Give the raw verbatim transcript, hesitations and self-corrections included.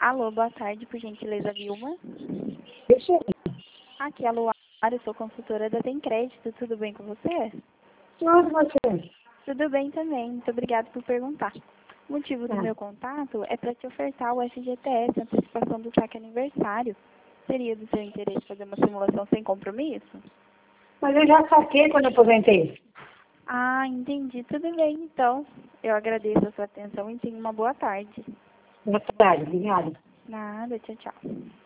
Alô, boa tarde, por gentileza, Vilma. Deixa eu Aqui é a Luara, eu sou consultora da Tem Crédito, tudo bem com você? Tudo você. Tudo bem também, muito obrigada por perguntar. O motivo do Tá. meu contato é para te ofertar o F G T S, antecipação do saque aniversário. Seria do seu interesse fazer uma simulação sem compromisso? Mas eu já saquei quando eu aposentei. Ah, entendi, tudo bem, então. Eu agradeço a sua atenção e tenha uma boa tarde. Boa tarde, obrigada. Nada, tchau, tchau.